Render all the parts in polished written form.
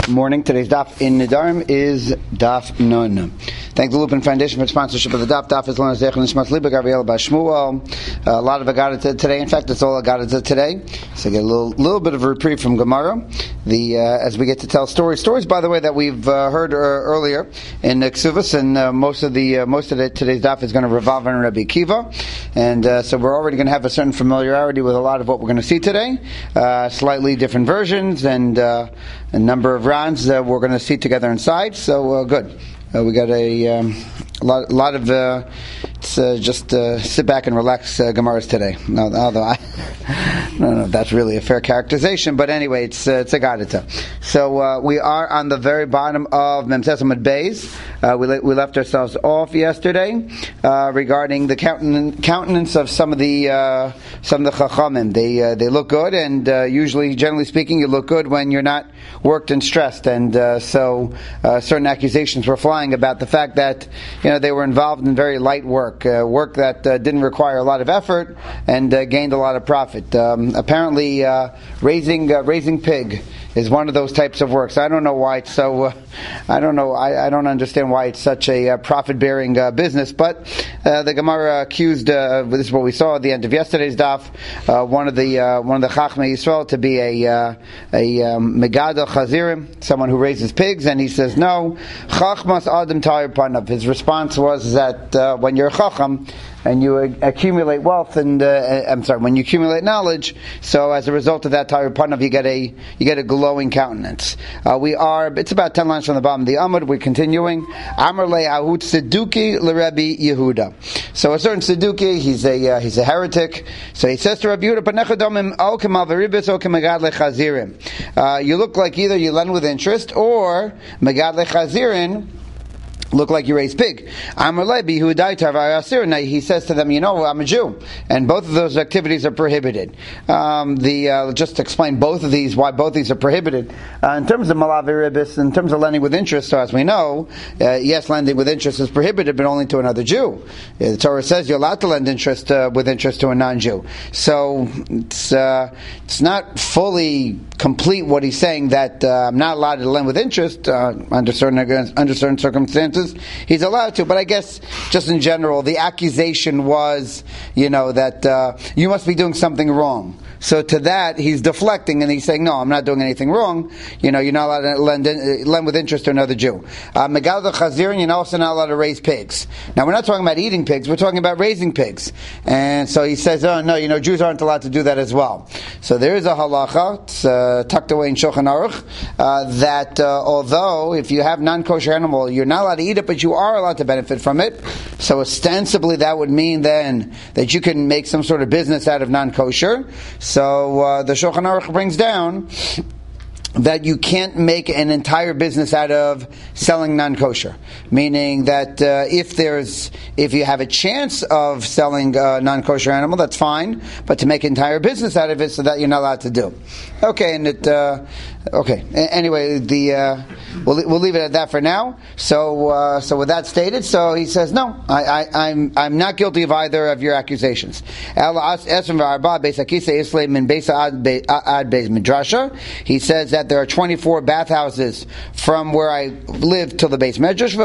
morning. Today's daf in Nidarim is daf Nun. Thank the Lupin Foundation for sponsorship of the daf. Daf is Lona Zech and Nishmat Liba Gabriel Bashmuel. A lot of Agadita today. In fact, it's all Agadita today. So get a little bit of a reprieve from Gemara. As we get to tell stories, by the way, that we've heard earlier in Ksuvas, and most of today's daf is going to revolve around Rabbi Akiva, and so we're already going to have a certain familiarity with a lot of what we're going to see today. Slightly different versions and a number of rounds that we're going to see together inside. So good. We got a lot of just sit back and relax Gemaras today. Although I don't know if that's really a fair characterization, but anyway, it's a Gadita. So we are on the very bottom of Memses Amud Beis. We left ourselves off yesterday regarding the countenance of some of the Chachamim. They look good, and usually, generally speaking, you look good when you're not worked and stressed. And so certain accusations were flying about the fact that they were involved in very light work that didn't require a lot of effort and gained a lot of profit. Apparently, raising pig is one of those types of works. I don't know why it's so. I don't know. I don't understand why it's such a profit-bearing business. But the Gemara accused. This is what we saw at the end of yesterday's daf. One of the Chachmei Yisrael to be a Megadol Chazirim, someone who raises pigs, and he says no. Chachmas Adam Tayir Panav. His response was that when you're a Chacham and you accumulate wealth, and when you accumulate knowledge, so as a result of that Tayir Panav, you get a glowing countenance. It's about 10 lines from the bottom of the Amud. We're continuing. Amar le Ahut Seduki l'Rebbe Yehuda. So a certain Seduki, he's a heretic. So he says to Rabbi Yehuda, "Panechadomim al kemal v'ribis o kemagad lechazirim." You look like either you lend with interest or megad lechazirin. Look like you raise pig. He says to them, I'm a Jew, and both of those activities are prohibited. Just to explain both of these, why both these are prohibited. In terms of malavi ribis, in terms of lending with interest, so as we know, yes, lending with interest is prohibited, but only to another Jew. The Torah says you're allowed to lend interest with interest to a non-Jew. So it's not fully complete what he's saying that I'm not allowed to lend with interest under certain circumstances. He's allowed to, but I guess just in general, the accusation was, that you must be doing something wrong. So to that, he's deflecting and he's saying, no, I'm not doing anything wrong. You're not allowed to lend with interest to another Jew. Megal Chazirin, you're also not allowed to raise pigs. Now, we're not talking about eating pigs, we're talking about raising pigs. And so he says, oh, no, Jews aren't allowed to do that as well. So there is a halacha, it's tucked away in Shulchan Aruch, that although if you have non-kosher animal, you're not allowed to eat it, but you are allowed to benefit from it. So ostensibly that would mean then that you can make some sort of business out of non-kosher. So the Shulchan Aruch brings down that you can't make an entire business out of selling non-kosher. Meaning that if you have a chance of selling a non-kosher animal, that's fine, but to make an entire business out of it, so that you're not allowed to do. Okay, and anyway, we'll leave it at that for now. So with that stated, so he says, no, I'm not guilty of either of your accusations. He says that there are 24 bathhouses from where I live till the Beis Medrash.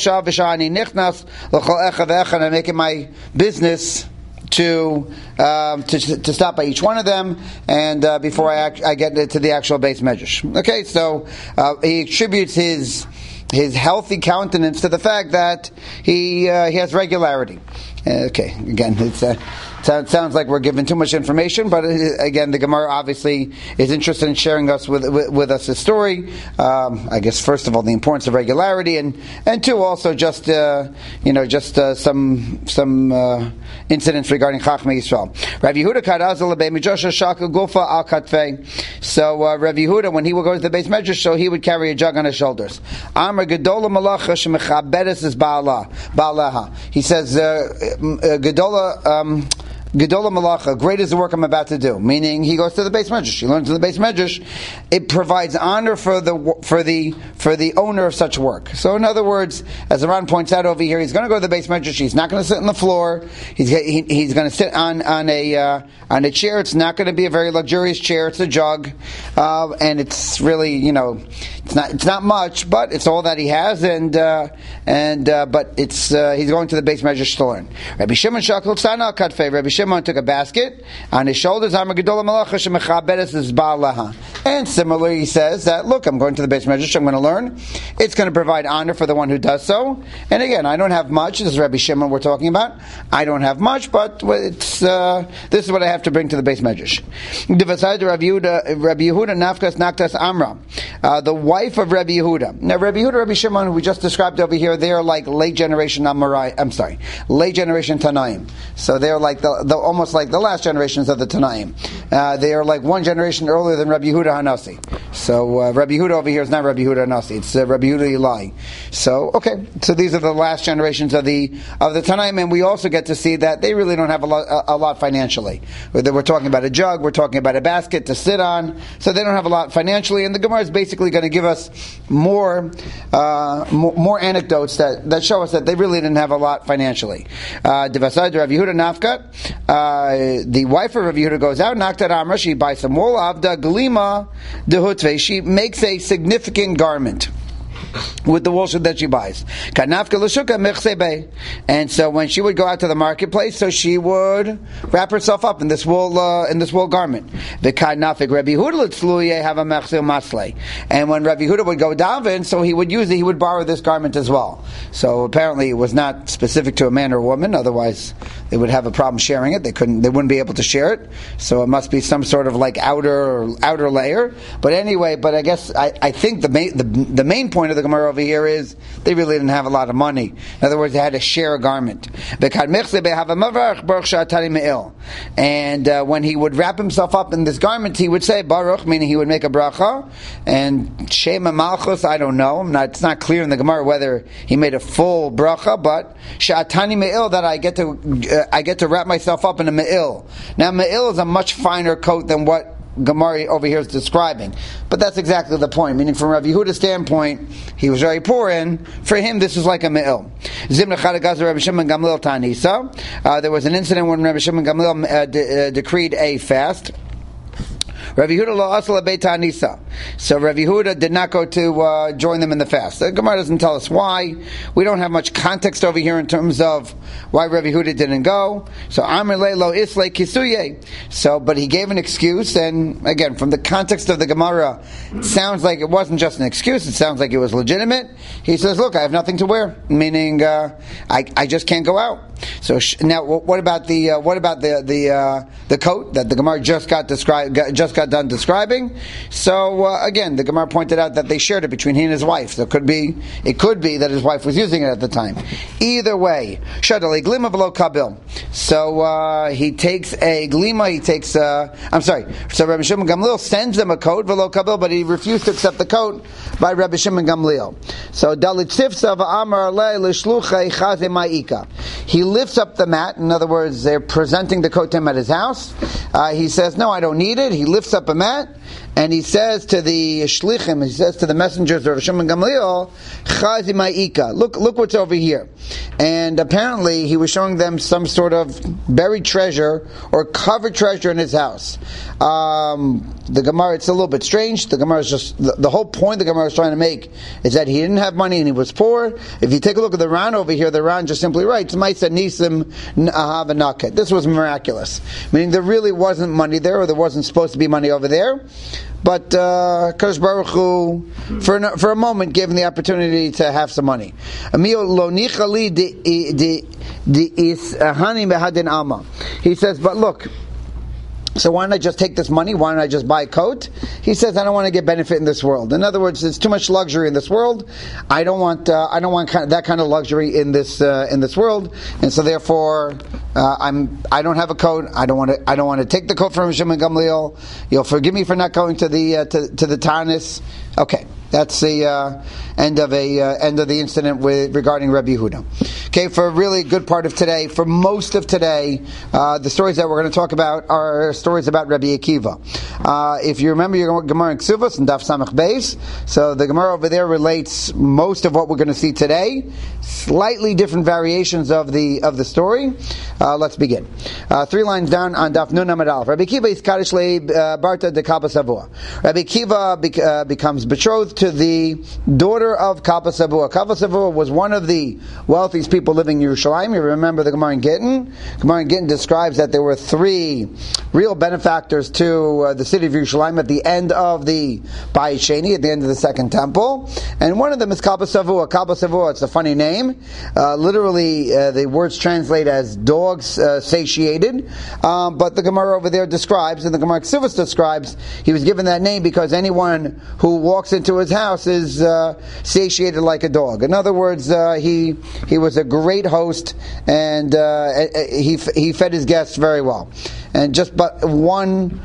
And I make it my business to stop by each one of them, and before I get to the actual Beis Medrash. Okay, so he attributes his healthy countenance to the fact that he has regularity. Okay, again, sounds like we're giving too much information, but again, the Gemara obviously is interested in sharing with us his story. I guess first of all, the importance of regularity, and two, also just some incidents regarding Chachmei Yisrael. Rav Yehuda Kadazal Beis Medrash Shaka Gufa Al Katfei. So Rav Yehuda, when he would go to the Beis Medrash, so he would carry a jug on his shoulders. Amar Gedola Malacha Shemechabedes is Baalaha. He says Gedola Malacha, great is the work I'm about to do. Meaning, he goes to the Beis Medrash. He learns in the Beis Medrash. It provides honor for the owner of such work. So, in other words, as Aran points out over here, he's going to go to the Beis Medrash. He's not going to sit on the floor. He's going to sit on a chair. It's not going to be a very luxurious chair. It's a jug, and it's really It's not much, but it's all that he has, but it's he's going to the base measures to learn. Rabbi Shimon Shakul Tzana al Kadfei. Rabbi Shimon took a basket on his shoulders. And similarly, he says that, look, I'm going to the base measures. I'm going to learn. It's going to provide honor for the one who does so. And again, I don't have much. This is Rabbi Shimon we're talking about. I don't have much, but it's this is what I have to bring to the base measures. Rabbi Yehuda Nafkas Naktas Amra, the wife of Rabbi Yehuda. Now, Rabbi Yehuda, Rabbi Shimon, who we just described over here, they are like late generation late generation Tanaim. So they are like the almost like the last generations of the Tanaim. They are like one generation earlier than Rabbi Yehuda Hanasi. So Rabbi Yehuda over here is not Rabbi Yehuda Hanasi; it's Rabbi Yehuda Eli. So so these are the last generations of the Tanaim, and we also get to see that they really don't have a lot financially. We're talking about a jug, we're talking about a basket to sit on, so they don't have a lot financially. And the Gemara is basically going to give us more anecdotes that show us that they really didn't have a lot financially. The wife of Rav Yehuda goes out, Naktat Amra, she buys some wool, Avda Glima Dehutve, she makes a significant garment with the wool that she buys. And so when she would go out to the marketplace, so she would wrap herself up in this wool garment. And when Rabbi Yehuda would go daven, so he would borrow this garment as well. So apparently it was not specific to a man or a woman, otherwise they would have a problem sharing it. They wouldn't be able to share it. So it must be some sort of like outer layer. But anyway, I guess I think the main point of the Gemara over here is they really didn't have a lot of money. In other words, they had to share a garment. And when he would wrap himself up in this garment, he would say Baruch, meaning he would make a bracha, and Shema Malchus, I don't know. It's not clear in the Gemara whether he made a full bracha, but Sha'atani Me'il, that I get to wrap myself up in a Me'il. Now Me'il is a much finer coat than what Gemara over here is describing, but that's exactly the point. Meaning, from Rabbi Yehuda's standpoint, he was very poor, and for him, this is like a me'il. There was an incident when Rabbi Shimon Gamliel decreed a fast. Rabbi Yehuda lo asla beit Anisa. So Rabbi Yehuda did not go to join them in the fast. The Gemara doesn't tell us why. We don't have much context over here in terms of why Rabbi Yehuda didn't go. So Amr le lo isle kisuye. So, but he gave an excuse, and again, from the context of the Gemara, it sounds like it wasn't just an excuse. It sounds like it was legitimate. He says, "Look, I have nothing to wear," meaning I just can't go out. So now, what about the coat that the Gemara just got done describing? So again, the Gemara pointed out that they shared it between he and his wife. So it could be that his wife was using it at the time. Either way, shadali glima below kabil. So he takes a glima. So Rabbi Shimon Gamliel sends them a coat below kabil, but he refused to accept the coat by Rabbi Shimon Gamliel. So dalit tifsa va'amar le l'shluchei chaze ma'ika. He lifts up the mat. In other words, they're presenting the coat to him at his house. He says, "No, I don't need it." He lifts up a mat, and he says to the shlichim, he says to the messengers of Shimon Gamliel, "Chazi ma'ika." Look what's over here. And apparently, he was showing them some sort of buried treasure or covered treasure in his house. The Gemara, it's a little bit strange. The Gemara is just the whole point the Gemara is trying to make is that he didn't have money and he was poor. If you take a look at the Ran over here, the Ran just simply writes, "Ma'isa nisim ahav anaket." This was miraculous, meaning there really wasn't money there, or there wasn't supposed to be money over there. But Kadosh Baruch Hu, for a moment, gave him the opportunity to have some money. He says, "But look, so why don't I just take this money? Why don't I just buy a coat?" He says, "I don't want to get benefit in this world. In other words, there's too much luxury in this world. I don't want that kind of luxury in this world, and so therefore, I don't have a coat. I don't want to take the coat from Shimon Gamliel. You'll forgive me for not going to the Tanis." Okay. That's the end of the incident regarding Rabbi Yehuda. Okay, for a really good part of today, for most of today, the stories that we're going to talk about are stories about Rabbi Akiva. If you remember your Gemara in Ksuvos and Daf Samach Beis, so the Gemara over there relates most of what we're going to see today. Slightly different variations of the story. Let's begin. 3 lines down on Daf Nun Amud Aleph. Rabbi Kiva is Kaddish Le Barta de Kalpa Savua. Rabbi Kiva becomes betrothed to the daughter of Kalpa Savua. Kalpa Savua was one of the wealthiest people living in Yerushalayim. You remember the Gemara in Gittin? Gemara in Gittin describes that there were 3 real benefactors to the city of Yerushalayim at the end of the Bayit Sheni, at the end of the Second Temple. And one of them is Kalpa Savua. Kalpa Savua, it's a funny name. Literally, the words translate as dogs satiated. But the Gemara over there describes, and the Gemara Ksuvos describes, he was given that name because anyone who walks into his house is satiated like a dog. In other words, he was a great host, and he fed his guests very well. And just but one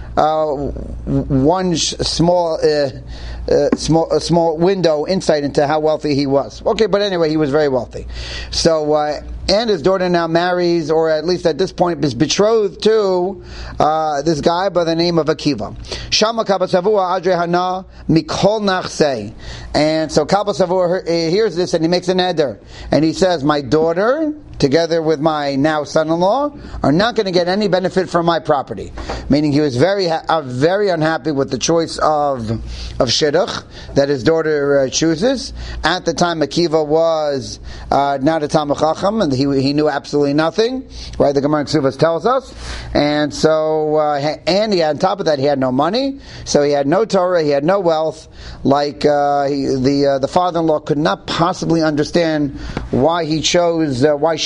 small window insight into how wealthy he was. Okay, but anyway, he was very wealthy. So, and his daughter now marries, or at least at this point is betrothed to this guy by the name of Akiva. Shama Kalpa Savua Adre Hana Mikol Nachsei. And so Kalpa Savua hears this and he makes an eder. And he says, my daughter, together with my now son-in-law, are not going to get any benefit from my property. Meaning he was very unhappy with the choice of shidduch that his daughter chooses. At the time, Akiva was not a Talmid Chacham, and he knew absolutely nothing. Right? The Gemara Ksuvos tells us. And so, and he, on top of that, he had no money, so he had no Torah, he had no wealth. Like the father-in-law could not possibly understand why she chose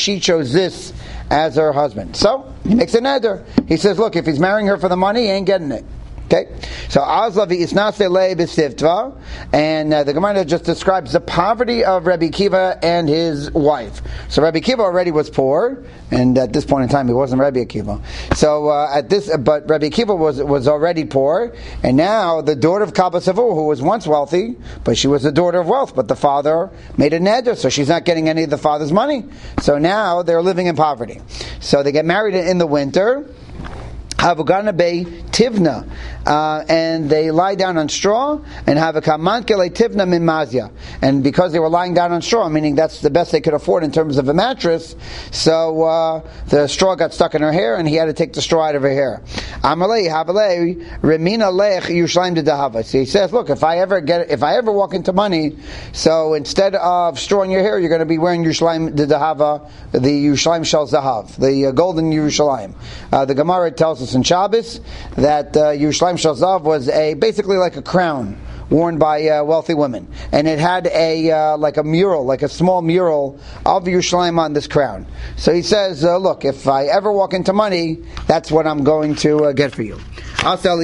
this as her husband. So he makes an eder. He says, look, if he's marrying her for the money, he ain't getting it. Okay, so Azlavi Isnase Le B'Sivtva, and the Gemara just describes the poverty of Rabbi Kiva and his wife. So Rabbi Kiva already was poor, and at this point in time he wasn't Rabbi Akiva. So but Rabbi Kiva was already poor, and now the daughter of Kalpa Savua, who was once wealthy, but she was the daughter of wealth, but the father made a neder, so she's not getting any of the father's money. So now they're living in poverty. So they get married in the winter. Havugana Bay Tivna, and they lie down on straw, and have a Kamankele Tivna min Mazia. And because they were lying down on straw, meaning that's the best they could afford in terms of a mattress, so the straw got stuck in her hair, and he had to take the straw out of her hair. Amalei Habalei Remina Lech Yerushalayim de Dahava. So he says, look, if I ever walk into money, so instead of straw in your hair, you're going to be wearing Yerushalayim de Dahava, the Yerushalayim Shel Zahav, the golden Yerushalayim. The Gemara tells us in Shabbos that Yerushalayim Shel Zahav was basically like a crown worn by wealthy women, and it had like a small mural of Yerushalayim on this crown. So he says, look, if I ever walk into money, that's what I'm going to get for you. So at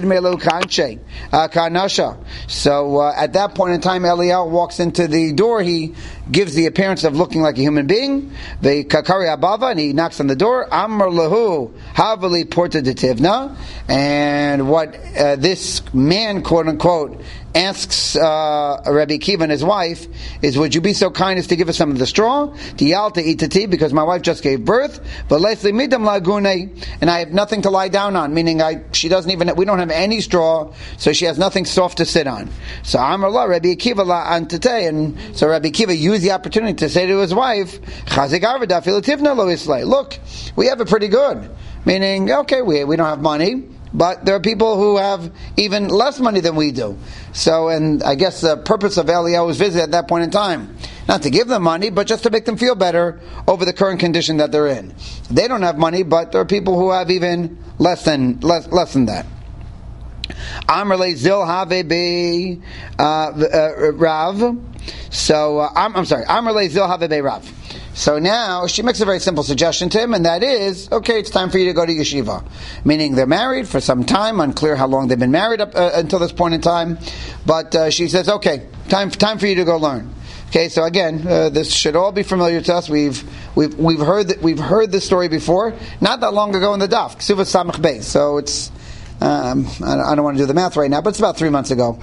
that point in time, Eliyahu walks into the door. He gives the appearance of looking like a human being. The kakari abava, and he knocks on the door. Amar lahu havali porta de tivna. And what this man, quote unquote, asks Rabbi Kiva and his wife is, would you be so kind as to give us some of the straw? Diyalta itati, because my wife just gave birth. But lesli midam lagune, and I have nothing to lie down on, meaning we don't have any straw, so she has nothing soft to sit on. So Amar la Rabbi Akiva la antate, and so Rabbi Akiva used the opportunity to say to his wife, Chazik arvada filativna lo islay. Look, we have it pretty good. Meaning, okay, we don't have money, but there are people who have even less money than we do. So, and I guess the purpose of Eliyahu's visit at that point in time, not to give them money, but just to make them feel better over the current condition that they're in. They don't have money, but there are people who have even less than that. Amrle Zil Have Be Rav. So I'm sorry. Amrle Zil Have Be Rav. So now she makes a very simple suggestion to him, and that is, okay, it's time for you to go to yeshiva. Meaning they're married for some time, unclear how long they've been married up until this point in time. But she says, okay, time for you to go learn. Okay, so again, this should all be familiar to us. We've heard this story before, not that long ago in the Daf, Ksuvos Samach Beis. So it's I don't want to do the math right now, but it's about 3 months ago.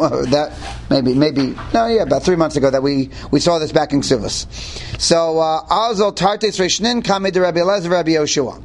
About 3 months ago that we saw this back in Ksuvos. So Azol Tartes Reshnin Kamid Rabbi Elazar Rabbi Yoshua.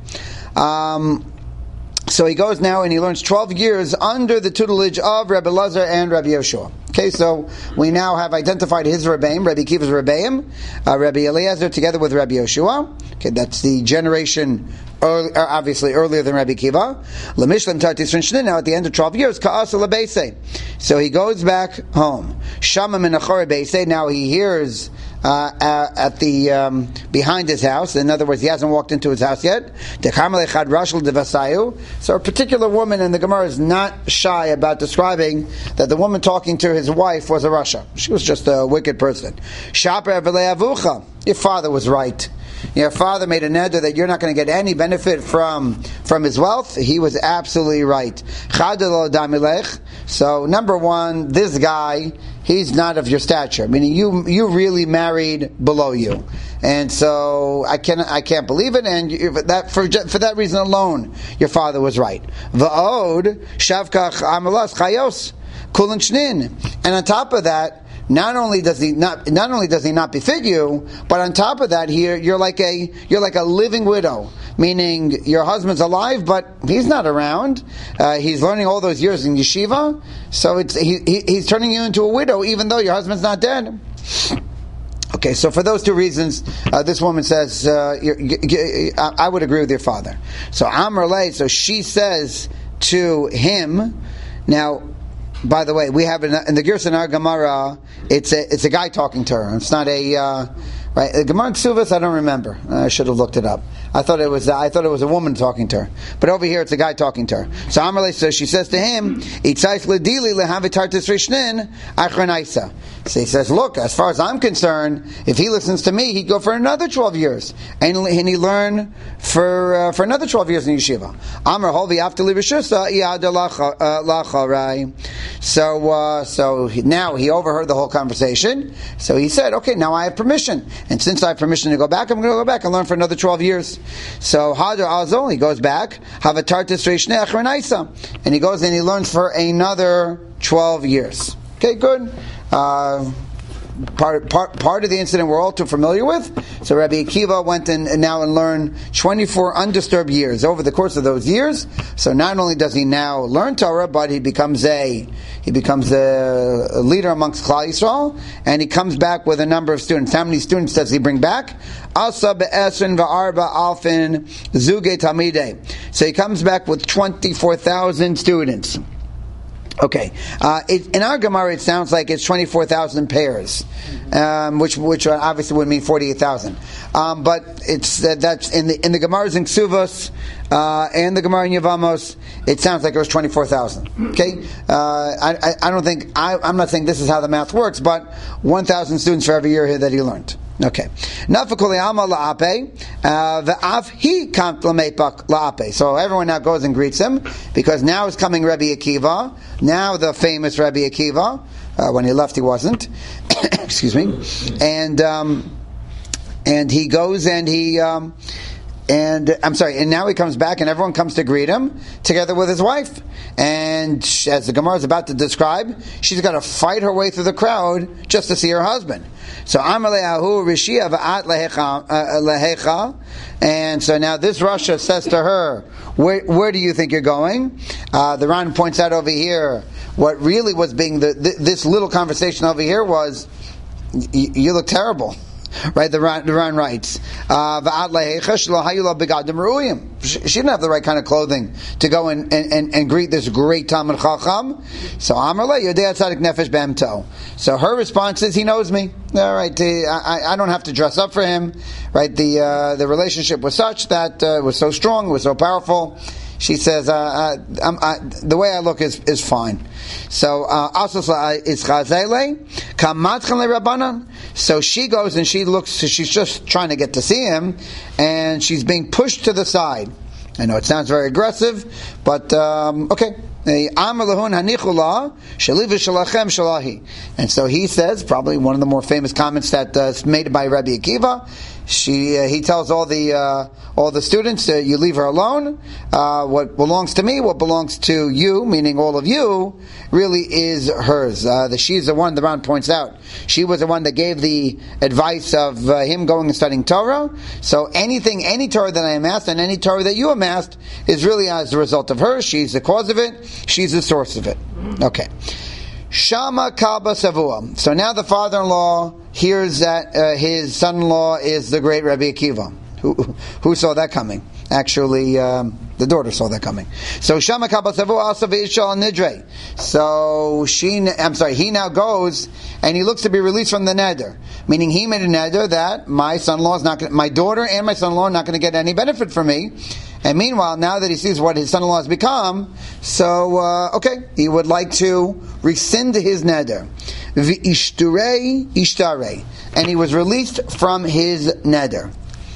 So he goes now and he learns 12 years under the tutelage of Rabbi Elazar and Rabbi Yoshua. Okay, so we now have identified his Rebbeim, Rabbi Akiva's Rebbeim, Rabbi Eliezer together with Rabbi Yoshua. Okay, that's the generation obviously earlier than Rabbi Akiva. Lemishlam Tartis Shnin. Now at the end of 12 years, Ka'asa Lebeisei. So he goes back home. Shama Menachor Beisei. Now he hears at the behind his house. In other words, he hasn't walked into his house yet. So a particular woman in the Gemara is not shy about describing that the woman talking to his wife was a Rasha. She was just a wicked person. Your father was right. Your father made a neder that you're not going to get any benefit from his wealth. He was absolutely right. So number one, this guy, he's not of your stature. Meaning you really married below you, and so I can't believe it. And for that reason alone, your father was right. Va'od shavkach amalas chayos kulin shnin. And on top of that, not only does he not befit you, but on top of that, here you're like a living widow, meaning your husband's alive, but he's not around. He's learning all those years in yeshiva, so he's turning you into a widow, even though your husband's not dead. Okay, so for those two reasons, this woman says, I would agree with your father. So Amrle, so she says to him, now. By the way, we have in the Girsa in our Gemara, it's a guy talking to her. It's not a right. The Gemara Ksuvas, I don't remember. I should have looked it up. I thought it was a woman talking to her, but over here it's a guy talking to her. So Amalei says, she says to him, so he says, look, as far as I'm concerned, if he listens to me, he'd go for another 12 years, and he learn for another 12 years in yeshiva. Amar holvi aftali b'shusa iyada lacharai. So now he overheard the whole conversation. So he said, okay, now I have permission, and since I have permission to go back, I'm going to go back and learn for another 12 years. So Hadar Azol, he goes back, Havatartis Reishnei Achronaisa, and he goes and he learns for another 12 years. Okay, good. Part of the incident we're all too familiar with. So Rabbi Akiva went and learned 24 undisturbed years over the course of those years. So not only does he now learn Torah, but he becomes a leader amongst Klal Yisrael, and he comes back with a number of students. How many students does he bring back? Asa be'esrin va'arba alfin zuge tamidei. So he comes back with 24,000 students. Okay, in our Gemara it sounds like it's 24,000 pairs, which obviously would mean 48,000. But it's that's in the Gemara's in Ksuvos and the Gemara in Yevamos. It sounds like it was 24,000. Okay, I don't think I'm not saying this is how the math works, but 1,000 students for every year that he learned. Okay. Nafakuli alma la'ape, v'af he kamt l'meipak la'ape. So everyone now goes and greets him, because now is coming Rabbi Akiva, now the famous Rabbi Akiva. When he left, he wasn't. Excuse me. And he goes and and now he comes back and everyone comes to greet him together with his wife. And as the Gemara is about to describe, she's got to fight her way through the crowd just to see her husband. So Amaleahu Rishia Va'at Lehecha. And so now this Rasha says to her, where do you think you're going? The Ran points out over here, what really was being this little conversation over here was, you look terrible. Right, the Ran writes, she didn't have the right kind of clothing to go and greet this great Talmid Chacham. So So her response is, he knows me. All right, I don't have to dress up for him. Right, the relationship was such that it was so strong, it was so powerful. She says, the way I look is fine. So, so she goes and she looks, she's just trying to get to see him, and she's being pushed to the side. I know it sounds very aggressive, but, okay. And so he says, probably one of the more famous comments that's made by Rabbi Akiva. He tells all the students, you leave her alone. What belongs to me, what belongs to you, meaning all of you, really is hers. She's the one, the Ran points out, she was the one that gave the advice of him going and studying Torah. So any Torah that I amassed and any Torah that you amassed is really as a result of her. She's the cause of it. She's the source of it. Okay. Shama Kalba Savua. So now the father-in-law hears that his son-in-law is the great Rabbi Akiva. Who saw that coming? Actually, the daughter saw that coming. So Shama Kalba Savua also V'ishal Nidre. So he now goes and he looks to be released from the neder. Meaning he made a neder that my son-in-law is not going, my daughter and my son-in-law are not going to get any benefit from me. And meanwhile, now that he sees what his son-in-law has become, so, he would like to rescind his neder. V'ishturei ishtarei. And he was released from his neder.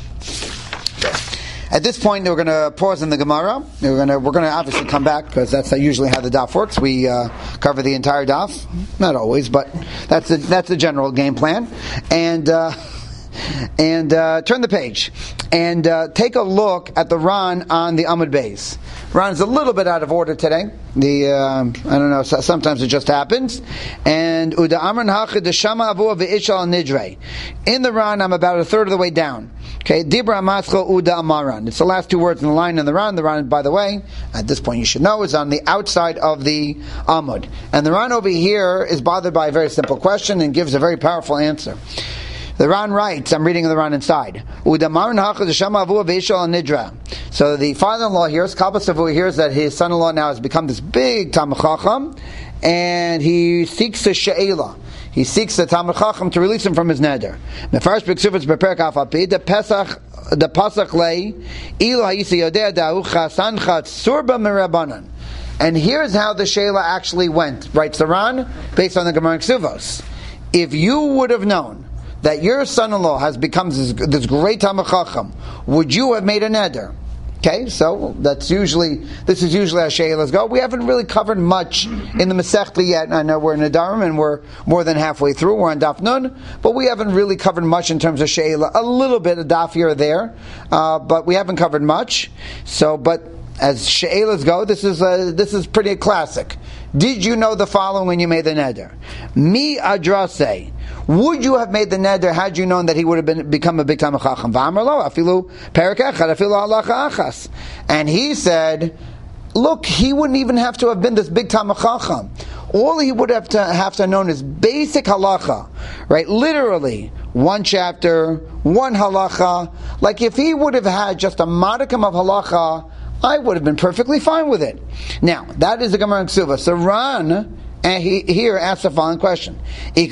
At this point, we're going to pause in the Gemara. We're going to obviously come back, because that's usually how the daf works. We cover the entire daf. Not always, but that's the general game plan. And turn the page and take a look at the Ran on the Amud Beis. Ran is a little bit out of order today. I don't know. Sometimes it just happens. And Uda Amran Hachid the Shama Avua ve'Ishal Nidre. In the Ran, I'm about a third of the way down. Okay, Dibra Amatzcha Uda Amaran. It's the last two words in the line in the Ran. The Ran, by the way, at this point you should know, is on the outside of the Amud. And the Ran over here is bothered by a very simple question and gives a very powerful answer. The Ran writes, I'm reading the Ran inside. So the father-in-law hears, Kalba Savua hears that his son-in-law now has become this big Talmid Chacham, and he seeks a she'ela. He seeks the Talmid Chacham to release him from his neder. The first b'ksufetz beperek Afalpi, the Pasach lei, ilu ha'isi yodea da'u chasancha surba merabanan. And here's how the she'ela actually went, writes the Ran, based on the Gemara Ksuvos. If you would have known that your son-in-law has become this great Talmid Chacham, would you have made a neder? Okay, so this is usually how she'elas go. We haven't really covered much in the Masechta yet. I know we're in Nedarim and we're more than halfway through. We're on Daf Nun, but we haven't really covered much in terms of she'ela. A little bit of Daf here or there, but we haven't covered much. So, but as she'elas go, this is pretty classic. Did you know the following when you made the neder? Mi adrase. Would you have made the neder had you known that he would have become a big Talmid Chacham? V'amar lo, afilu perek echad, afilu halacha achas. And he said, look, he wouldn't even have to have been this big Talmid Chacham. All he would have to known is basic halacha, right? Literally, one chapter, one halacha. Like if he would have had just a modicum of halacha, I would have been perfectly fine with it. Now, that is the Gemara Ksuva. So Ran, and he here asks the following question. So,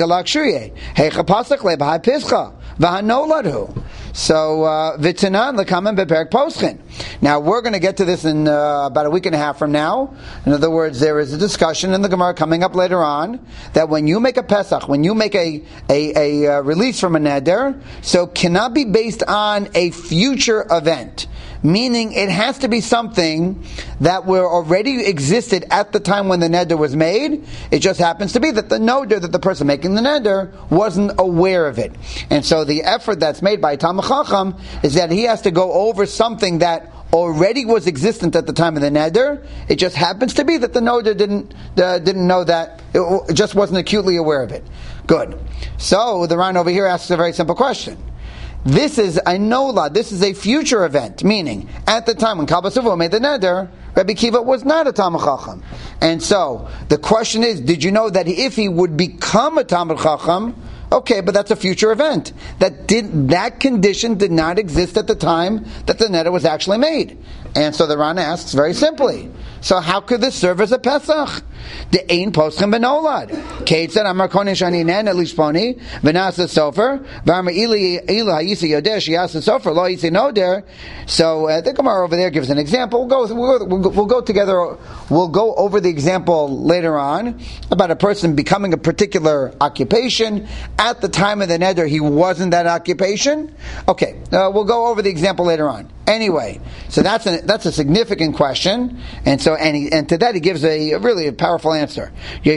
V'tanan l'kamen beperek poschin. Now, we're going to get to this in about a week and a half from now. In other words, there is a discussion in the Gemara coming up later on that when you make a Pesach, when you make a release from a neder, so cannot be based on a future event. Meaning it has to be something that already existed at the time when the neder was made. It just happens to be that the noder, that the person making the neder, wasn't aware of it. And so the effort that's made by Talmid Chacham is that he has to go over something that already was existent at the time of the neder. It just happens to be that the noder didn't know that, it just wasn't acutely aware of it. Good. So the Ran over here asks a very simple question. This is a nola, this is a future event, meaning at the time when Kalba Savua made the neder, Rabbi Akiva was not a Talmid Chacham. And so the question is, did you know that if he would become a Talmid Chacham, okay, but that's a future event. That condition did not exist at the time that the neder was actually made. And so the Ran asks very simply, so how could this serve as a Pesach? The ein poschem benolad. Keitzad amar kohen shani nen elishponi v'nasa sofer v'amar ili hayisi yodesh yasa sofer lo yisi noder. So the Gemara over there gives an example. We'll go together. We'll go over the example later on about a person becoming a particular occupation. At the time of the neder, he wasn't that occupation. Okay, we'll go over the example later on. Anyway, so that's a significant question, and so and to that he gives a really powerful answer. Rabbi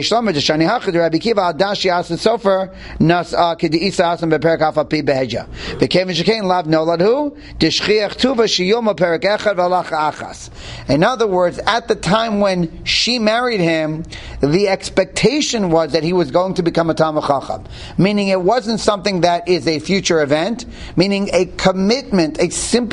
Akiva al dashi asin sofer nas k'diisa asin beperek afal pi beheja. V'kevin shekain lav noladhu dishchiach tuva shiyoma perek echad v'alacha achas. In other words, at the time when she married him, the expectation was that he was going to become a Talmid Chacham, meaning it wasn't something that is a future event, meaning a commitment, a simple commitment to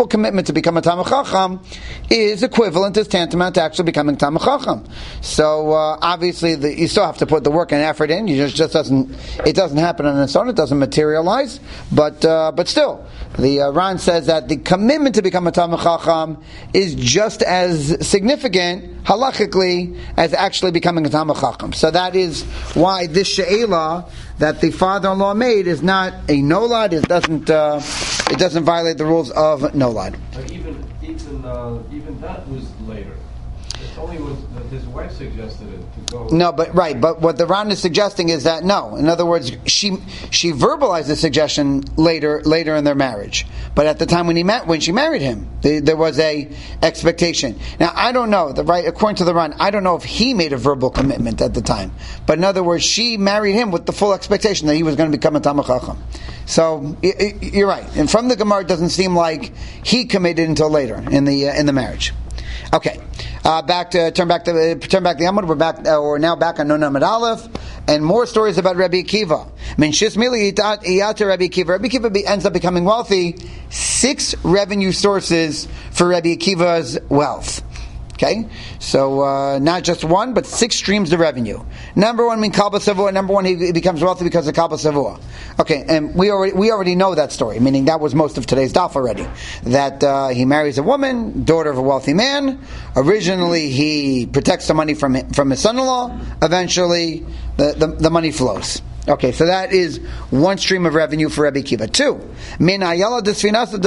to become a Talmid Chacham is equivalent, is tantamount to actually becoming Talmid Chacham. So obviously, you still have to put the work and effort in. It doesn't happen on its own. It doesn't materialize. But still, the Ran says that the commitment to become a Talmid Chacham is just as significant halachically as actually becoming a Talmid Chacham. So that is why this she'ela that the father-in-law made is not a nolad. It doesn't violate the rules of nolad. But even that was later. It's only that his wife suggested it to go. No, but what the Ran is suggesting is that no. In other words, she verbalized the suggestion later in their marriage. But at the time when she married him, there was a expectation. Now I don't know according to the Ran, I don't know if he made a verbal commitment at the time. But in other words, she married him with the full expectation that he was going to become a Talmid Chacham. So you're right. And from the Gemara, it doesn't seem like he committed until later in the marriage. Okay, turn back the Amud. We're now back on Nun Amud Aleph, and more stories about Rabbi Akiva. Rabbi Akiva ends up becoming wealthy. 6 revenue sources for Rabbi Akiva's wealth. Okay, so not just one, but 6 streams of revenue. Number one, Kal B'Savua. Number one, he becomes wealthy because of Kal B'Savua. Okay, and we already know that story. Meaning that was most of today's daf already. That he marries a woman, daughter of a wealthy man. Originally, he protects the money from his son-in-law. Eventually, the money flows. Okay, so that is one stream of revenue for Rabbi Akiva. 2, Min Ayala Desfinasa,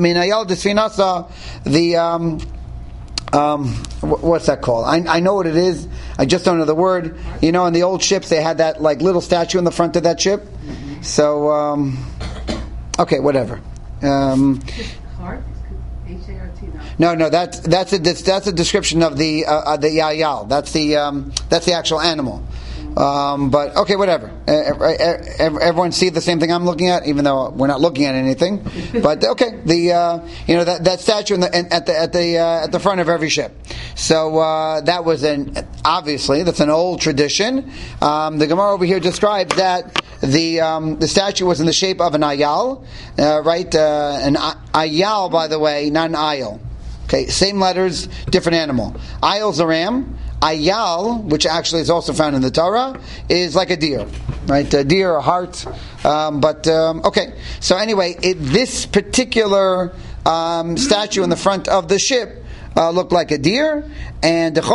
what's that called? I know what it is. I just don't know the word. You know, in the old ships, they had that like little statue in the front of that ship. So, okay, whatever. Heart? H-A-R-T. No. That's a description of the yayal. That's the actual animal. But okay, whatever. Everyone see the same thing I'm looking at, even though we're not looking at anything. But okay, that statue at the front of every ship. So that was obviously that's an old tradition. The Gemara over here describes that the statue was in the shape of an ayal, right? An ayal, by the way, not an ayal. Okay, same letters, different animal. Ayal's a ram. Ayal, which actually is also found in the Torah, is like a deer, right? A deer, a hart. Okay. So anyway, this particular statue in the front of the ship looked like a deer, and the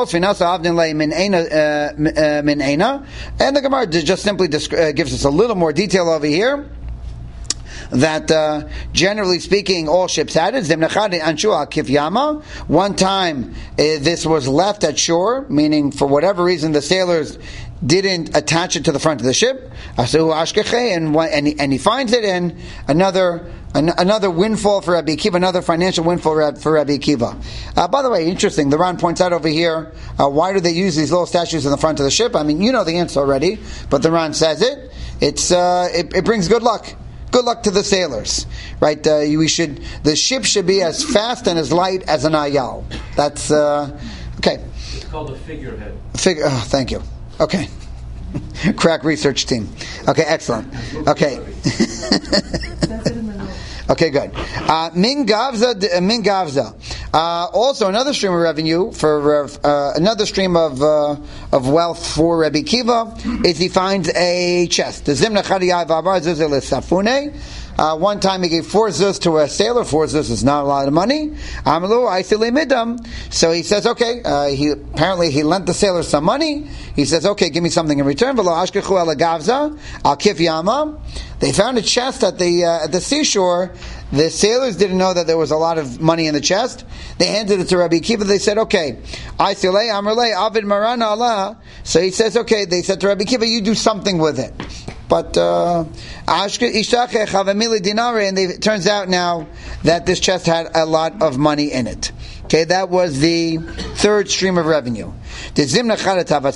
Gemara just simply gives us a little more detail over here. That generally speaking, all ships had it. One time, this was left at shore, meaning for whatever reason the sailors didn't attach it to the front of the ship. And he finds it, and another windfall for Rabbi Akiva, another financial windfall for Rabbi Akiva. By the way, interesting. The Ran points out over here, why do they use these little statues in the front of the ship? I mean, you know the answer already, but the Ran says it. It brings good luck. Good luck to the sailors, right? The ship should be as fast and as light as an ayal. That's okay. It's called a figurehead. Oh, thank you. Okay, crack research team. Okay, excellent. Okay. Okay, good. Min Gavza. Also, another stream of revenue for another stream of wealth for Rabbi Akiva is he finds a chest. One time he gave 4 zuz to a sailor. 4 zuz is not a lot of money. So he says, okay. He lent the sailor some money. He says, okay, give me something in return. They found a chest at the seashore. The sailors didn't know that there was a lot of money in the chest. They handed it to Rabbi Akiva. They said, okay, Avid Marana Allah. So he says, okay, they said to Rabbi Akiva, you do something with it. But and it turns out now that this chest had a lot of money in it. Okay, that was the third stream of revenue. And again, the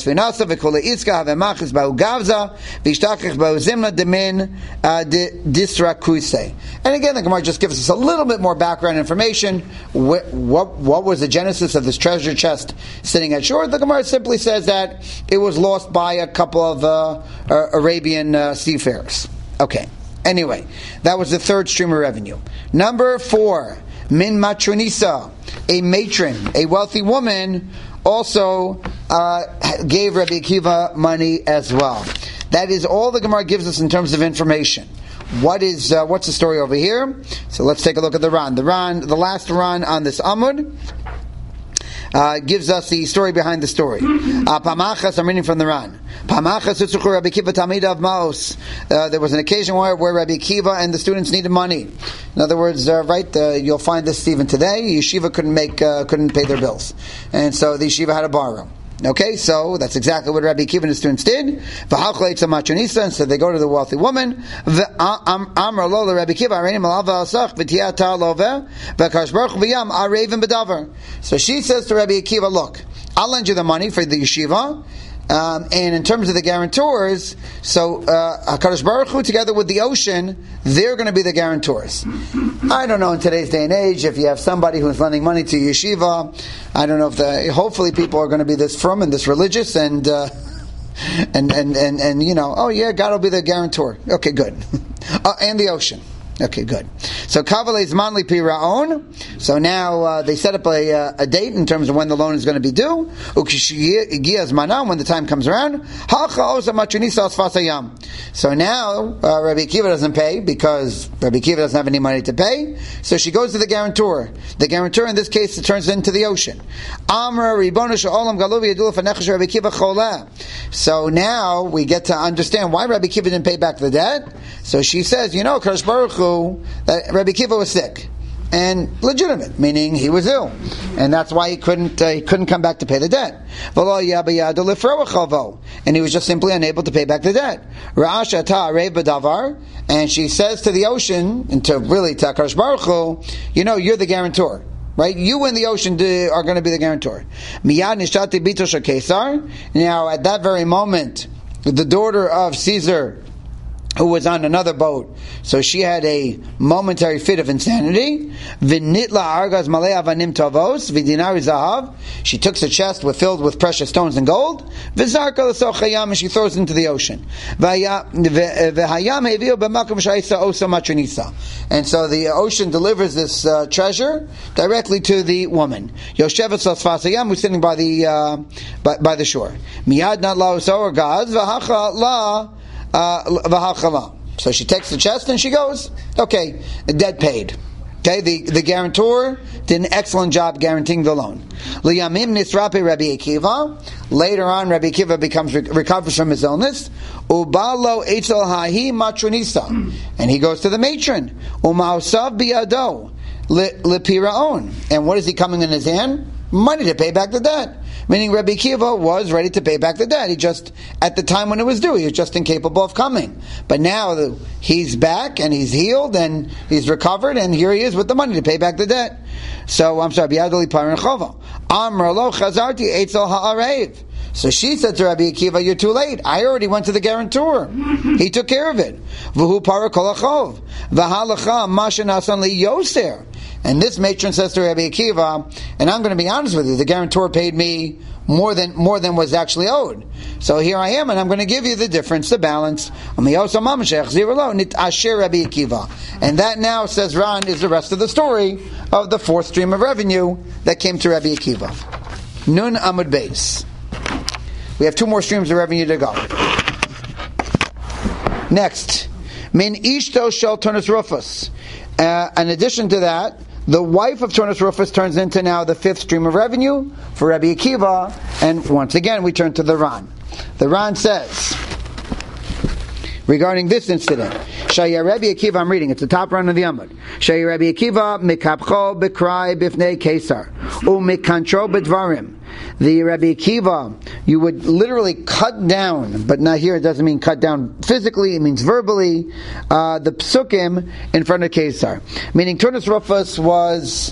Gemara just gives us a little bit more background information. What was the genesis of this treasure chest sitting at shore? The Gemara simply says that it was lost by a couple of Arabian seafarers. Okay. Anyway, that was the third stream of revenue. Number 4. Min matronisa, a matron, a wealthy woman, also gave Rabbi Akiva money as well. That is all the Gemara gives us in terms of information. What's the story over here? So let's take a look at the Ran. The last Ran on this Amud, gives us the story behind the story. Pamachas, I'm reading from the Ran. Pamachas utzuchu Rabbi Akiva talmida of Maos. There was an occasion where Rabbi Akiva and the students needed money. In other words, you'll find this even today. Yeshiva couldn't pay their bills, and so the yeshiva had to borrow. Okay, so that's exactly what Rabbi Akiva and his students did. And so they go to the wealthy woman. So she says to Rabbi Akiva, look, I'll lend you the money for the yeshiva. And in terms of the guarantors, so HaKadosh Baruch Hu together with the ocean, they're going to be the guarantors. I don't know in today's day and age if you have somebody who's lending money to yeshiva. I don't know if hopefully people are going to be this frum and this religious and God will be the guarantor. Okay, good. And the ocean. Okay, good. So Kavalei Zmanli Piraon. So now they set up a date in terms of when the loan is going to be due. When the time comes around. So now Rabbi Akiva doesn't pay because Rabbi Akiva doesn't have any money to pay. So she goes to the guarantor. The guarantor in this case turns into the ocean. So now we get to understand why Rabbi Akiva didn't pay back the debt. So she says, Kadosh Baruch Hu, that Rabbi Akiva was sick and legitimate, meaning he was ill, and that's why he couldn't come back to pay the debt. And he was just simply unable to pay back the debt. And she says to the ocean, and to HaKadosh Baruch Hu, you're the guarantor. Right? You and the ocean are going to be the guarantor. Now, at that very moment, the daughter of Caesar, who was on another boat, so she had a momentary fit of insanity. V'nitla argaz malei avanim tovos v'dinari zahav. She took the chest filled with precious stones and gold. V'zarka l'soch hayam, and she throws it into the ocean. V'hayam heviu b'makom sha'isa osa matronisa. And so the ocean delivers this treasure directly to the woman. Yoshevet sasfas hayam, who's sitting by the shore. Miyad not la osor gaz v'hacha la. So she takes the chest and she goes, okay, debt paid. Okay, the guarantor did an excellent job guaranteeing the loan. Liyamim nisrape Rabbi Akiva. Later on, Rabbi Akiva recovers from his illness. Ubalo etzel hahi matronisa, and he goes to the matron. Umausav biado lepiraon, and what is he coming in his hand? Money to pay back the debt. Meaning Rabbi Akiva was ready to pay back the debt. He just, at the time when it was due, he was just incapable of coming. But now he's back and he's healed and he's recovered, and here he is with the money to pay back the debt. So, I'm sorry, Biadali Paran Chova. Amr lo chazarti etzel ha'arev. So she said to Rabbi Akiva, you're too late. I already went to the guarantor. He took care of it. V'hu para kol hachov. V'halacha masha nasan li yoser. And this matron says to Rabbi Akiva, and I'm going to be honest with you, the guarantor paid me more than was actually owed. So here I am, and I'm going to give you the difference, the balance. And that now, says Ran, is the rest of the story of the fourth stream of revenue that came to Rabbi Akiva. Nun Amud Beis. We have two more streams of revenue to go. Next, Min Ishto Shel Turnus Rufus. In addition to that, the wife of Turnus Rufus turns into now the fifth stream of revenue for Rabbi Akiva, and once again we turn to the Ran. The Ran says, regarding this incident, Shaya Rabbi Akiva, I'm reading, it's the top run of the Amud. Shaya Rabbi Akiva, mikapcho b'krai b'fnei Kesar, u'mikantro b'dvarim. The Rabbi Akiva, you would literally cut down, but not here, it doesn't mean cut down physically, it means verbally, the psukim in front of Kesar. Meaning Turnus Rufus was,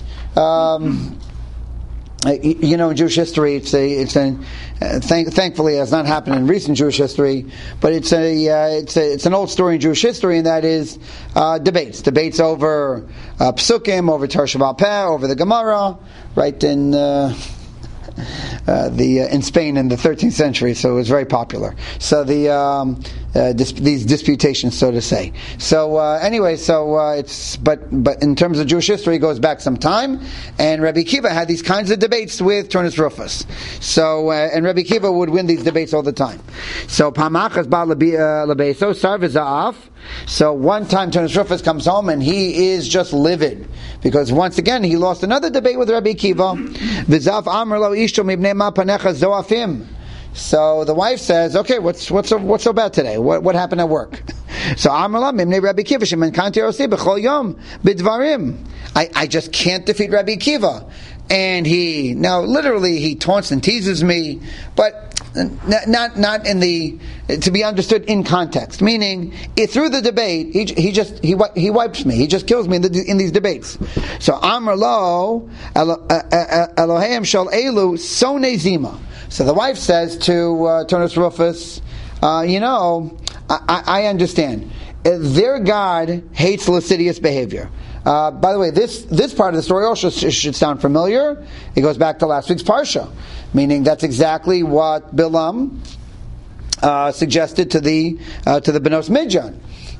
in Jewish history, thankfully it has not happened in recent Jewish history, but it's an old story in Jewish history, and that is debates over psukim, over Torah Shabbat Peh, over the Gemara, right in Spain in the 13th century, so it was very popular. So these disputations, so to say. So anyway, it's but in terms of Jewish history, it goes back some time, and Rabbi Akiva had these kinds of debates with Turnus Rufus. So and Rabbi Akiva would win these debates all the time. So Pamachas ba lebeso sarvizaf. So one time Turnus Rufus comes home and he is just livid because once again he lost another debate with Rabbi Akiva. V'zaf amar lo ishto mibnei ma panecha zoafim. So the wife says, "Okay, what's so bad today? What happened at work?" So Amar la mibnei Rabbi Akiva shemen kanti osi b'chol yom b'dvarim. I just can't defeat Rabbi Akiva, and he taunts and teases me, but not in the to be understood in context. Meaning, through the debate, he wipes me. He just kills me in these debates. So Amar lo Eloheim shel elu sonei zima. So the wife says to Turnus Rufus, I understand. Their God hates lascivious behavior. By the way, this part of the story also should sound familiar. It goes back to last week's Parsha, meaning that's exactly what Bilam suggested to the Benos Midjan.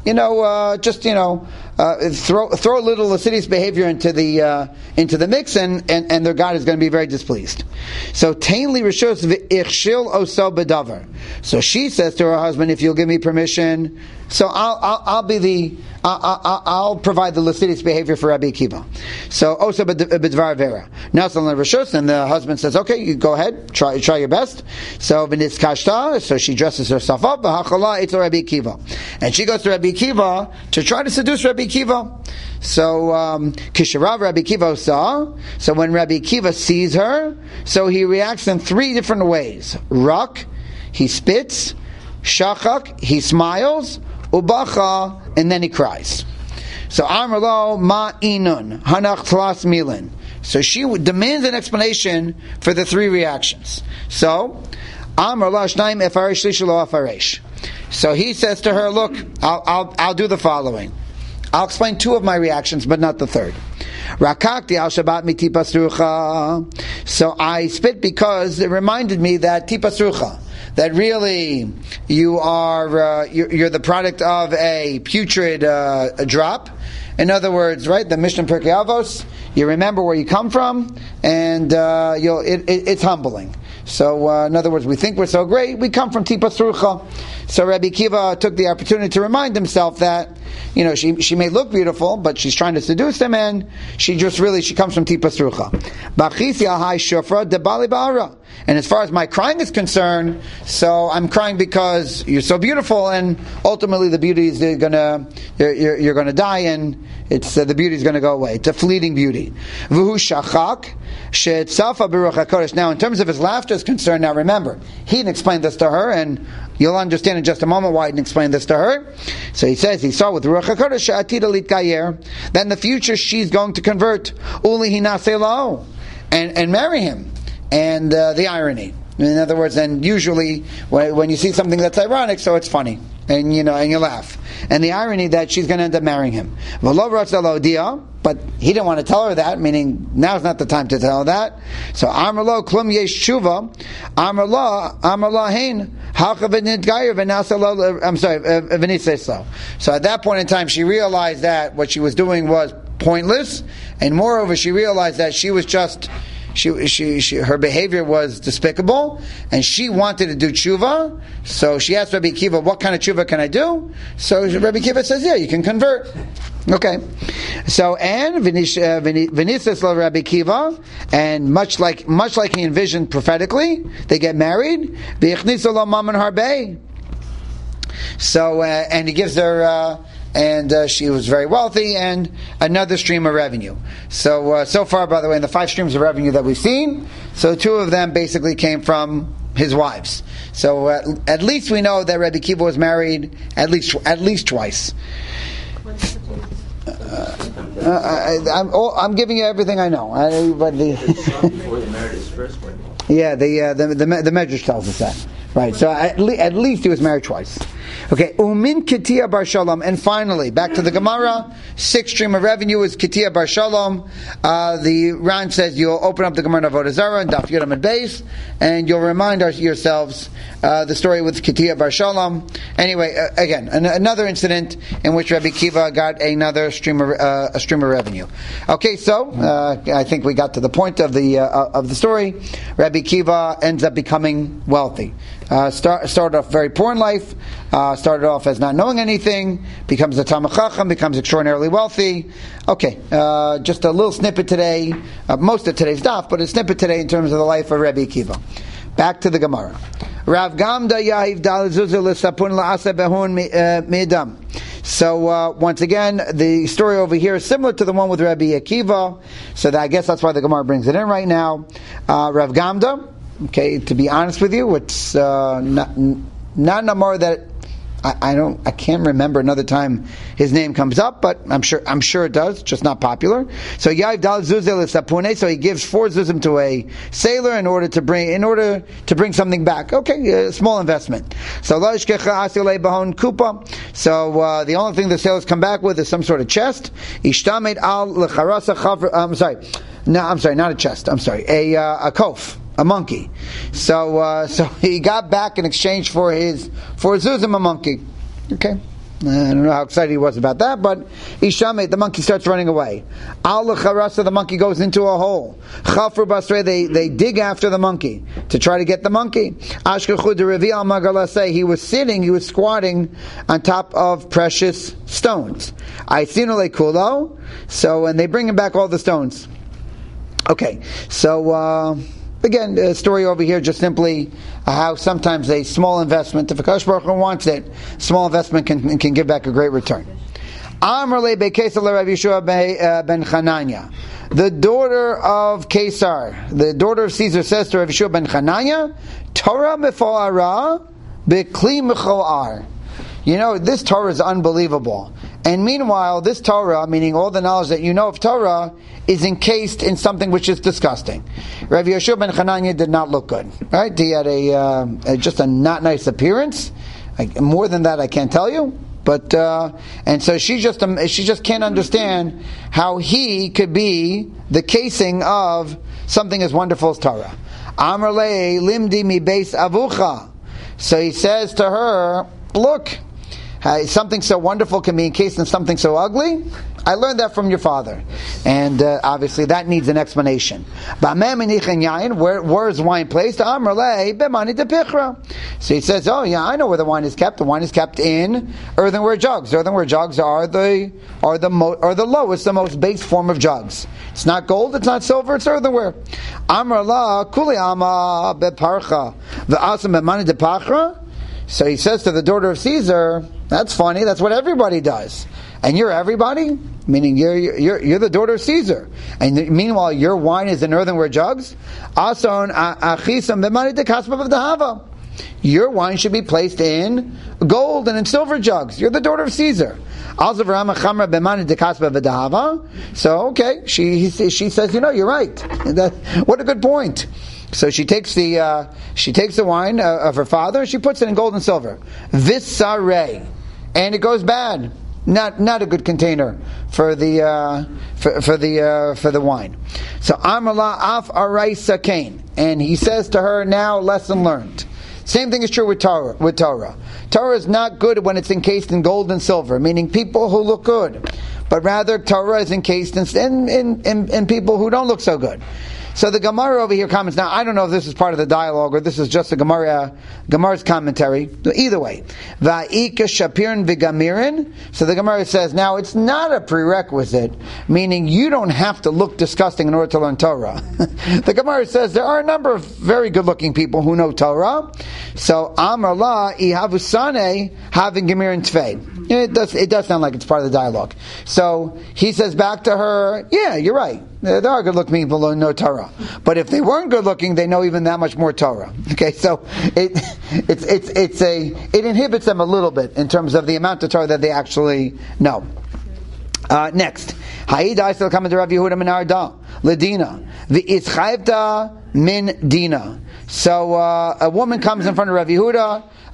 Throw a little lascivious behavior into the mix, and their God is going to be very displeased. So Tainli Rishos v'Ichshil Oso B'Davar. So she says to her husband, "If you'll give me permission, so I'll provide the lascivious behavior for Rabbi Akiva." So Oso B'Dvar Vera. Now Rishos, and the husband says, "Okay, you go ahead, try your best." So V'Nitz Kashta, so she dresses herself up. V'Hachala Eitz Rabbi Akiva, and she goes to Rabbi Akiva to try to seduce Rabbi Akiva. So Kisharav Rabbi Akiva saw. So when Rabbi Akiva sees her, so he reacts in three different ways. Rak, he spits. Shachak, he smiles. Ubacha, and then he cries. So Amar lo ma inun hanach tlas milin. So she demands an explanation for the three reactions. So Amar lo shnaim efaresh shlish lo afaresh. So he says to her, "Look, I'll do the following. I'll explain two of my reactions, but not the third. Rakakti al Shabbat mi tipas rucha. So I spit because it reminded me that tipas rucha, that really you are you're the product of a putrid drop. In other words, right, the Mishnah Pirkei Avos, you remember where you come from, and it's humbling. So, in other words, we think we're so great, we come from Tipas Rucha. So Rabbi Akiva took the opportunity to remind himself that, she may look beautiful, but she's trying to seduce him, and she comes from Tipas Rucha. And as far as my crying is concerned, so I'm crying because you're so beautiful, and ultimately the beauty is you're gonna die, and it's the beauty is going to go away. It's a fleeting beauty. V'hu shachak she'etzafa b'ruach hakodesh. Now, in terms of his laughter is concerned, now remember, he didn't explain this to her, and you'll understand in just a moment why he didn't explain this to her. So he says he saw with ruach hakodesh she'atida litgayer, that in the future she's going to convert uli hinaseh lo, and marry him. And the irony, in other words, and usually when you see something that's ironic, so it's funny, and you laugh. And the irony that she's going to end up marrying him. But he didn't want to tell her that, meaning now's not the time to tell her that. So Amar lo klum yesh tshuva, Amar lo hein halcha v'nitgayer v'nasa lo. I'm sorry, v'nitzeslo. So at that point in time, she realized that what she was doing was pointless, and moreover, she realized that she was just. Her behavior was despicable, and she wanted to do tshuva. So she asked Rabbi Akiva, "What kind of tshuva can I do?" So Rabbi Akiva says, "Yeah, you can convert." Okay. So and V'nitzes lo Rabbi Akiva, and much like he envisioned prophetically, they get married. V'yichnisu lo mammon harbei. So and he gives her. And she was very wealthy, and another stream of revenue. So far, by the way, in the 5 streams of revenue that we've seen, so 2 of them basically came from his wives. So at least we know that Rabbi Akiva was married at least twice. I'm giving you everything I know. Before they married his first wife. Yeah, the Medrash tells us that. Right. So at least he was married twice. Okay, Umin Kitia Bar Shalom. And finally, back to the Gemara. Sixth stream of revenue is Kitia Bar Shalom. The Ran says you'll open up the Gemara Avodah Zarah and Daf Yudam and Beis, and you'll remind yourselves the story with Kitia Bar Shalom. Anyway, again, another incident in which Rabbi Kiva got another stream of revenue. Okay, so I think we got to the point of the story. Rabbi Kiva ends up becoming wealthy. Started off very poor in life. Started off as not knowing anything. Becomes a Talmid Chacham. Becomes extraordinarily wealthy. Okay, just a little snippet today. Most of today's daf, but a snippet today in terms of the life of Rabbi Kiva. Back to the Gemara. Rav Gamda Yahiv Dal Zuzah L'Sapun La'asa Behun Me'edam. So once again, the story over here is similar to the one with Rabbi Akiva. So I guess that's why the Gemara brings it in right now. Rav Gamda. Okay, to be honest with you, it's not an Amar that I can't remember another time his name comes up, but I'm sure it does, just not popular. So Yahiv Dal Zuzel is Sapune, so he gives 4 zuzim to a sailor in order to bring something back. Okay, a small investment. So La Ishkecha Asilei Bahon Kupa. So the only thing the sailors come back with is some sort of chest. Ishtamed al lecharasa chavr. I'm sorry, not a chest. I'm sorry, a kof. A monkey. So he got back in exchange for his zuzim a monkey. Okay. I don't know how excited he was about that, but Ishamet, the monkey starts running away. Al Charasa, the monkey goes into a hole. Chafur Basre, they dig after the monkey to try to get the monkey. Ashkechud Revi al Magalaseh, he was squatting on top of precious stones. Aisinu Kulo. So, and they bring him back all the stones. Okay, so again, the story over here just simply how sometimes a small investment, if a Kadosh Baruch Hu wants it, small investment can give back a great return. Amrle Bekesar Rav Yeshua ben Chananya, the daughter of Kesar, the daughter of Caesar, says to Rav Yeshua ben Chananya, Torah mefoara bekli mechoar. You know, this Torah is unbelievable. And meanwhile, this Torah, meaning all the knowledge that you know of Torah, is encased in something which is disgusting. Rav Yeshua ben Chananya did not look good. Right? He had just a not nice appearance. More than that, I can't tell you. But and so she just can't understand how he could be the casing of something as wonderful as Torah. Amar le limdi mi beis avucha. So he says to her, look, something so wonderful can be encased in something so ugly. I learned that from your father. And obviously that needs an explanation. Where is wine placed? So he says, oh yeah, I know where the wine is kept. The wine is kept in earthenware jugs. Earthenware jugs are the lowest, the most base form of jugs. It's not gold, it's not silver, it's earthenware. So he says to the daughter of Caesar, that's funny, that's what everybody does. And you're everybody? Meaning you're the daughter of Caesar. And meanwhile your wine is in earthenware jugs? Your wine should be placed in gold and in silver jugs. You're the daughter of Caesar. So okay, she says, you're right. What a good point. So she takes the wine of her father and she puts it in gold and silver. Visare, and it goes bad. Not a good container for the wine. So Amrla af araisa kain, and he says to her, now lesson learned. Same thing is true with Torah. Torah is not good when it's encased in gold and silver, meaning people who look good, but rather Torah is encased in people who don't look so good. So the Gemara over here comments. Now, I don't know if this is part of the dialogue or this is just the Gemara's commentary. Either way. Va'ika shapirin v'gamirin. So the Gemara says, now it's not a prerequisite, meaning you don't have to look disgusting in order to learn Torah. The Gemara says there are a number of very good-looking people who know Torah. So, Amar la ihavusane having gamirin tvei. It does sound like it's part of the dialogue. So, he says back to her, yeah, you're right. There are good-looking people who know Torah. But if they weren't good-looking, they know even that much more Torah. Okay, so it inhibits them a little bit in terms of the amount of Torah that they actually know. Next, Haida still coming to Rav Yehuda min Arda Ledina v'Itzchayvta min Dina. So a woman comes in front of Rav Yehuda.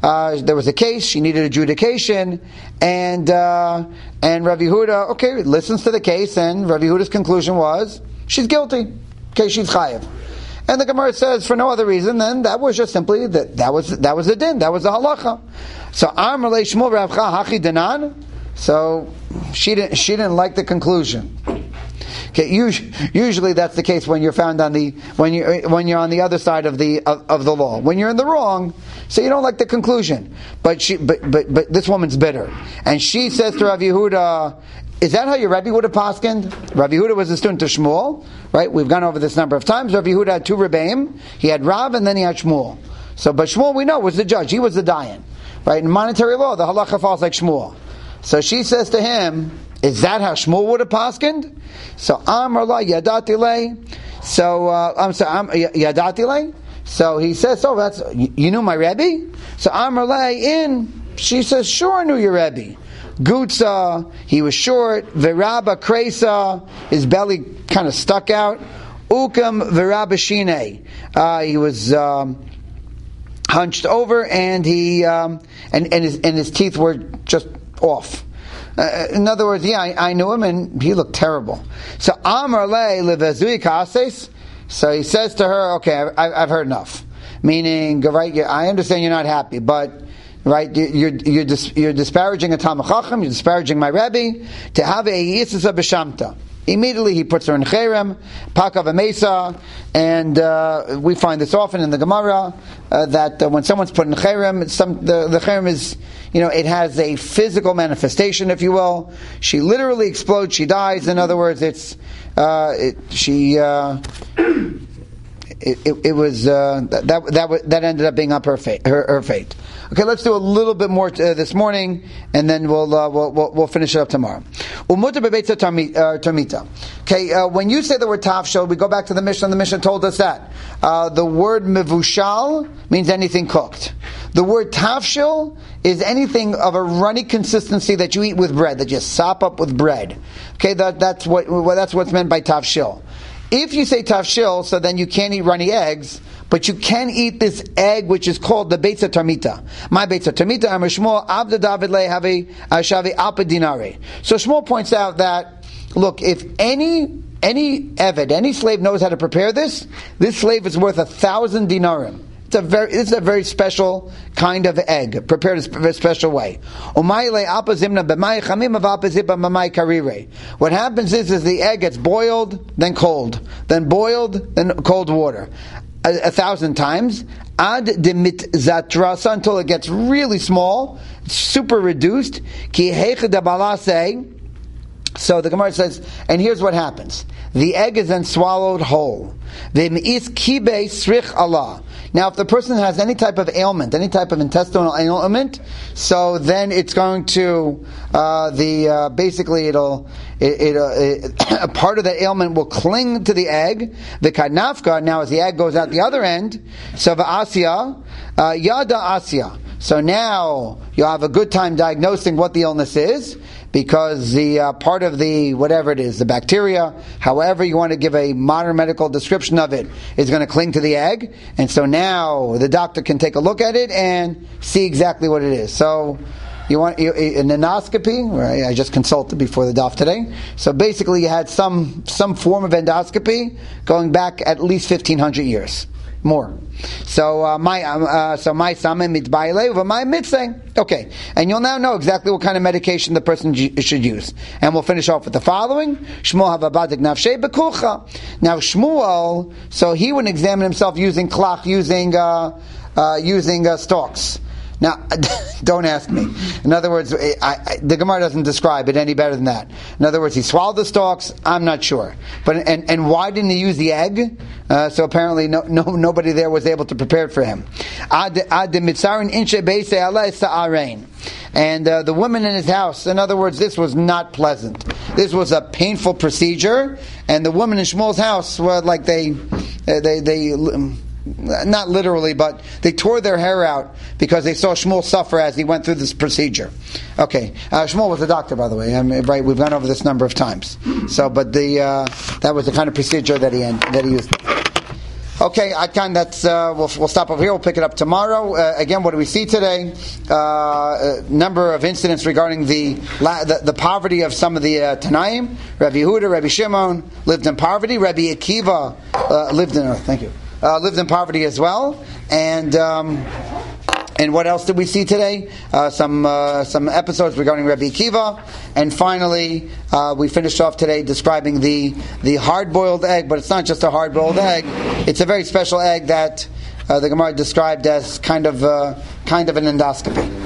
There was a case, she needed adjudication, and Rav Yehuda, listens to the case, and Rav Yehuda's conclusion was, she's guilty. Okay, she's chayiv. And the Gemara says, for no other reason, then that was just simply, that was the din, that was the halacha. So, Amar le Shmuel Ravcha Hachi Danan, so she didn't like the conclusion. Okay, usually that's the case when you're found on when you're on the other side of the law. When you're in the wrong, so you don't like the conclusion. But this woman's bitter, and she says to Rav Yehuda, "Is that how your Rebbe would have paskened?" Rav Yehuda was a student of Shmuel, right? We've gone over this number of times. Rav Yehuda had two Rebbeim. He had Rav, and then he had Shmuel. So, but Shmuel we know was the judge. He was the dayan, right? In monetary law, the halacha falls like Shmuel. So she says to him, "Is that how Shmuel would have paskened?" So Amar la yadati le. So yadati le. So he says, "Oh, that's you knew my Rebbe." So Amar la in. She says, "Sure, I knew your Rebbe." Gutza, he was short. Veraba kresa, his belly kind of stuck out. Ukam veraba shine, he was hunched over, and he and his teeth were just off. In other words, I knew him, and he looked terrible. So Amar le levezui kases. So he says to her, "Okay, I've heard enough." Meaning, right? I understand you're not happy, but right, you're disparaging a Talmid Chacham, you're disparaging my Rebbe. To have a Yisasa b'Shamta. Immediately he puts her in Cherem, Pakav Amesa, and we find this often in the Gemara that when someone's put in Cherem, the Cherem is, it has a physical manifestation, if you will. She literally explodes, she dies. In other words, it was that ended up being up her fate. Okay, let's do a little bit more this morning, and then we'll finish it up tomorrow. Umuta bebeitza tamita. Okay, when you say the word tafshil, we go back to the Mishnah. The Mishnah told us that the word mevushal means anything cooked. The word tafshil is anything of a runny consistency that you eat with bread, that you sop up with bread. Okay, that's what's meant by tafshil. If you say tafshil, so then you can't eat runny eggs, but you can eat this egg which is called the beitza tarmita. My beitza tarmita, Amar Shmuel, Abda David le have shavi alpa dinare. So Shmuel points out that, look, if any eved, any slave knows how to prepare this slave is worth 1,000 dinarim. It's a very special kind of egg, prepared in a very special way. What happens is the egg gets boiled, then cold, then boiled, then cold water. 1,000 times. Ad demit zatrasa, until it gets really small, super reduced. Ki so the Gemara says, and here's what happens. The egg is then swallowed whole. Now, if the person has any type of ailment, any type of intestinal ailment, so then it's going to basically a part of that ailment will cling to the egg. The kadnafka, now as the egg goes out the other end, so v'asya, yada asya. So now you'll have a good time diagnosing what the illness is, because the part of the, whatever it is, the bacteria, however you want to give a modern medical description of it, is going to cling to the egg. And so now the doctor can take a look at it and see exactly what it is. So you want an endoscopy, right? I just consulted before the daf today. So basically you had some form of endoscopy going back at least 1,500 years. More. So my sameh mitbaile over my mitzvah. Okay, and you'll now know exactly what kind of medication the person should use. And we'll finish off with the following: Shmuel havabadik nafshei bekucha. Now Shmuel, so he would examine himself using klach, using stalks. Now, don't ask me. In other words, the Gemara doesn't describe it any better than that. In other words, he swallowed the stalks. I'm not sure. But and why didn't he use the egg? So apparently, nobody there was able to prepare it for him. And the woman in his house. In other words, this was not pleasant. This was a painful procedure. And the woman in Shmuel's house were like they not literally, but they tore their hair out because they saw Shmuel suffer as he went through this procedure. Okay, Shmuel was a doctor, by the way. Right, we've gone over this number of times. So, but that was the kind of procedure that he used. Okay, that's we'll stop over here. We'll pick it up tomorrow. Again, what do we see today? A number of incidents regarding the poverty of some of the Tanaim. Rabbi Yehuda, Rabbi Shimon lived in poverty. Rabbi Akiva lived in poverty as well. And what else did we see today? Some episodes regarding Rabbi Akiva, and finally we finished off today describing the hard-boiled egg. But it's not just a hard-boiled egg; it's a very special egg that the Gemara described as kind of an endoscopy.